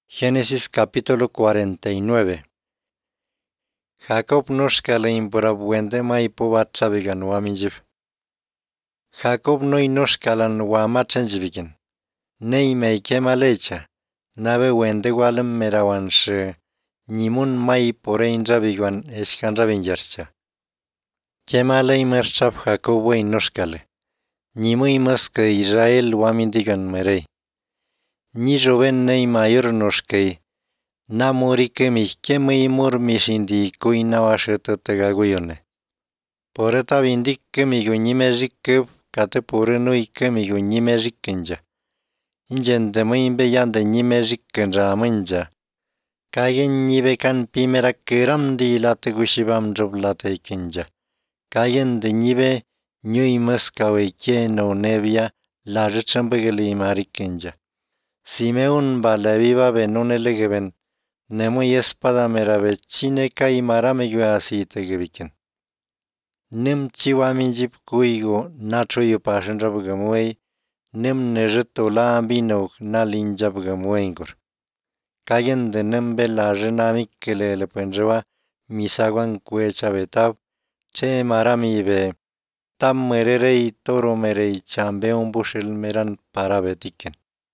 Génesis capítulo 49. Jacob noshkalain borabwende maipo watsabigan waminjib. Jacob noi noshkalan wamachanjibigan. Nei mei kemalecha. Nabe wende walem merawansh. Nimun mai porein rabigwan eskan rabinjarcha. Kemalei merchab Jacob wey noshkale. Nimui maska Israel wamindigan merei. Ni joven nei mayor noshkei. Namori kemih kemei mur mishindi kui nawasheta tegaguyone. Poreta vindik kemigo nimejikeb kate porenui kemigo nimejikenja. Injende muimbe yande nimejikkenja amenja. Kagen nibekan pimera keramdi late gushibam job late ikenja. Kagen de nibe nyui maskawe kieno nevia la rechambegeli marikenja. Simeon baleviva benonelegeven. Nemui espada merabe chine kai maramegwe asite gebiken. Nem chiwaminjib kuigo nacho yupashenrabugamuei. Nem nejeto la ambino nalinjabgamuengur. Kagen de nembe la renamikele lepenjewa misaguan kuechabetab. Che maramibe. Tam mererei toro merei chambeon bushel meran parabetiken.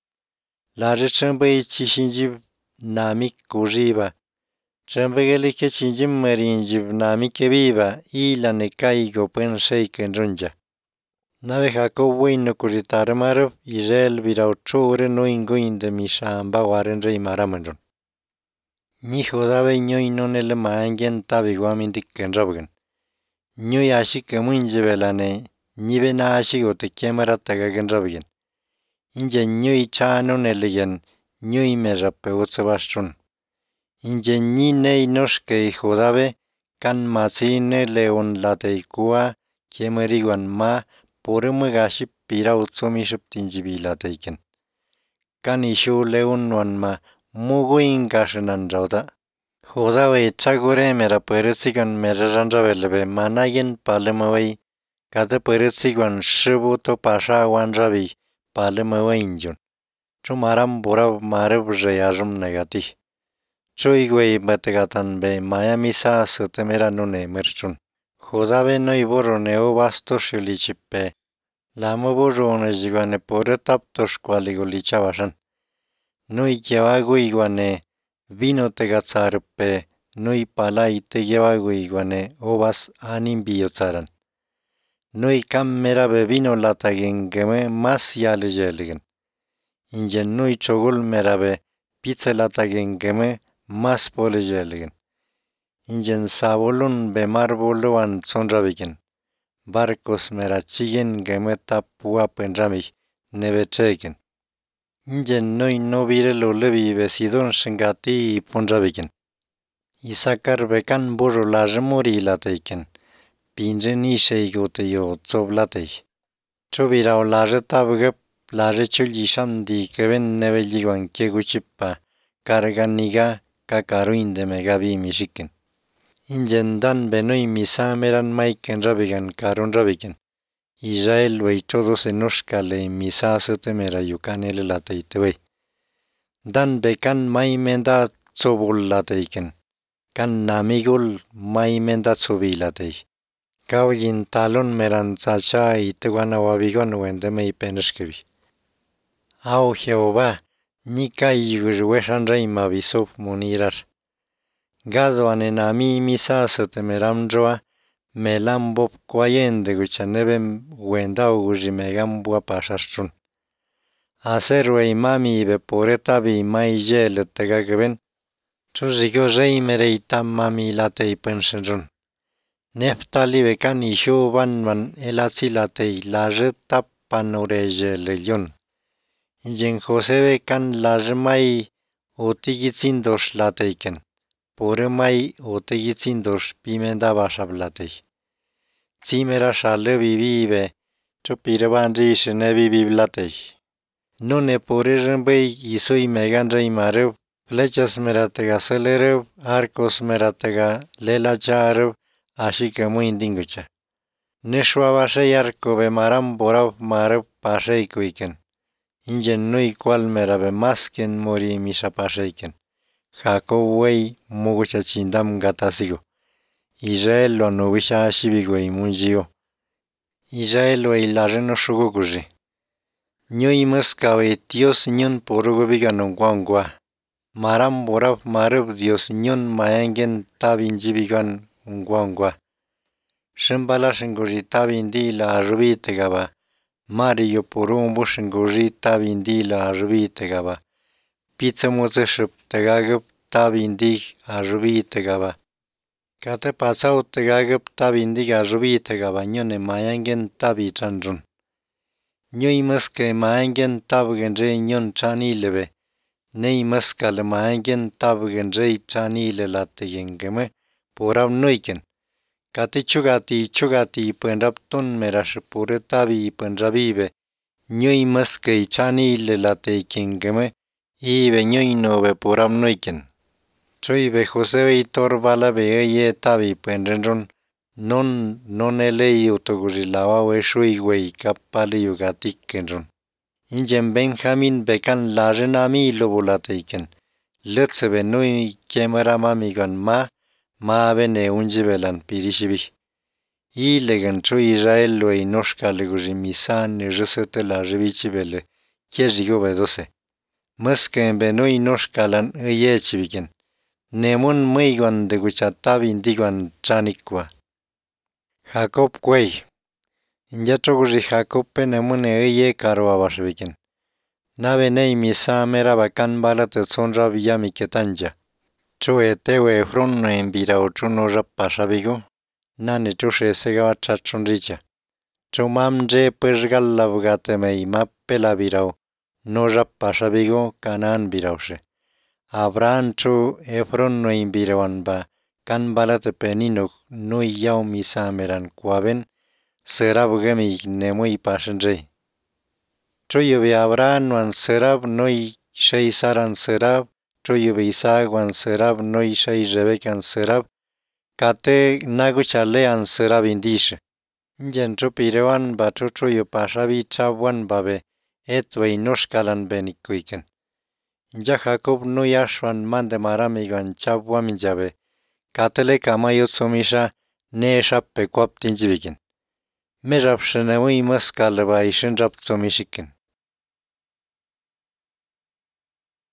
La rechambei chishinjib namik kuriba. Chambegeli que chinjim merinjib namike viva y la nekaigo penseiken runja. Nave Jacob no kuritarmarab Israel virauchore no inguin de mishamba waren rey maramendron. Ni jodabe ñoy nonele maangen tabiguamindiken rabgen. Ñoy ashike muinjebelane nibe na ashigo te kemara tagagen rabgen. Inje ñoy chanonelegen ñoy merapeutsebashtrun. Inje ñi nei noshke jodabe kan masine leon lateikua kemeriguan ma poremegaship pirautsomishup tinjibilateiken. Kan ishu leon wan ma muguin gashenan rauda. Jodabe chagore mera peresigan meraranrabelebe manayen palemawai kate peresigan shibuto pasha wanrabi palemawainjun. Chumaram borab marab reyarum negati. Choigwei bategatan be mayamisa sotemera nune merchun. Jodabe no iboro neo basto shilichipe. Lamo borone jigane poretap toshqualigolichabasan. No ikiawago iguane vino tegatzarpe. No ipalai tegiawago iguane obas animbiozaran. No ikam mera bevino latagen geme mas yalejeligen. Ingen no ichogul merabe pizza latagen geme mas polejeligen. Ingen sabolun be marboluan sonrabigen. Barcos merachigen geme tapua penramig nebechegen. Ingen no virelo levi besidon shengati ponrabigen. Isakar bekan burro la remori lateiken. Pinjeni sheigote yo tsoblatei. Chobirao la retabgep la rechulisham di keben nebeliguan keguchipa carganiga kakaruin de megabi mishiken. Injendan benoi misameran maiken rabigan karun rabigen. Israel wey todos enoshkale misasete mera yukanele lateitewey. Dan bekan maimenda tsobul lateiken. Kan namigul maimenda tsobilatei. Kaujin talon meran tsacha iteguana wabigon wendeme ipeneshkebi. Au Jehová, nika yugurweshan rey mabisop munirar. Gado anenami misa sotemeramjoa, melambop kwayende guchanebe wenda ugujimegambua pasarchun. Aserwe imami ibe poreta bi maije letegageben, chuzigo rey mereitam mami late ipenshenrun. Neftali bekan isho van elatsilatei la retap panoreje leyon. Injen Josebe kan la remai otigitzindosh lateiken. Poremai otigitzindosh pimenda bashablatei. Zimera shale vivibe, chupirebanri shenebi biblatei. None porerembei isoi meganre imarev, flechas meratega celerev, arcos meratega lelacharev, así que muy indingucha. Neshua bashe arco be maram borav marev pashe ikuiken. Ingen nui cual merabe masken mori mishapashaiken. Jacob wey mugucha chindam gatasigo. Israel lo nubisha shibigo munjio. Israel wey lareno shuguguji. Ñuy muskawe Dios ñun porugobiga nungwangwa. Maram borab marub Dios ñun mayangen tabin jibigan ungwangwa. Shimbala shinguri tabin di la arubite gaba. Mario porumbu shinguri tabin di la arubite gaba. Pizza muzeship tegagab tabin di arubite gaba. Kate pasau tegagab tabin di arubite gaba ñune mayangen tabi chanrun. Ñuy muske mayangen tabgenre ñun chanilebe. Ney muskal mayangen tabgenre chanile lategengeme porab nuiken. Kati chugati penrab tun merash pure tabi penrabibe. Ñuy muske chanile lategengeme ibe ñuy nobe porab nuiken. Choybe Josebe torbala be ye tabi penrenrun. Non elei utoguri lawawe shuigwe kapali yugatik kenrun. Ingen Benjamin bekan larenami lobulateiken. Lutzebe nui kemeramamigan ma bene unjibelan pirishibi. Ilegen chu Israel lo inoshka leguri misan ni resete la ribichibele. Kiejigo bedose. Musken benui noshkalan yechibiken. Nemun muigon de guchatabin digon chanikwa. Jacob kwey. Injatoguri Jacob penemune ye karwa bashibiken. Nabe nei misa mera bakan balat sonra biyami ketanja. Chue tewe fronno en birao chuno rapashabigo. Nane chushe segawa chachonricha. Chumamje pergalla bugateme mappela birao. No rapashabigo kanan biraushe. Abraham chu efronno en birawan ba. Kan balat penino nui yao misa meran kuaben. Serab gemi nemui pashenre. Choyube Abraham wan serab noi shei saran serab. Choyube Isaac wan serab noi shei Rebekan serab. Kate naguchalean serab indishe. Njen chupirewan ba choyo pashabi chabwan babe. Etwei noshkalan benikuiken. Ja Jacob noi ashwan mande maramigan chabwam jabe. Katele kamayot sumisha ne shap pekwap tinjibiken. Merap shenewui muskal ba ishin rap sumishiken.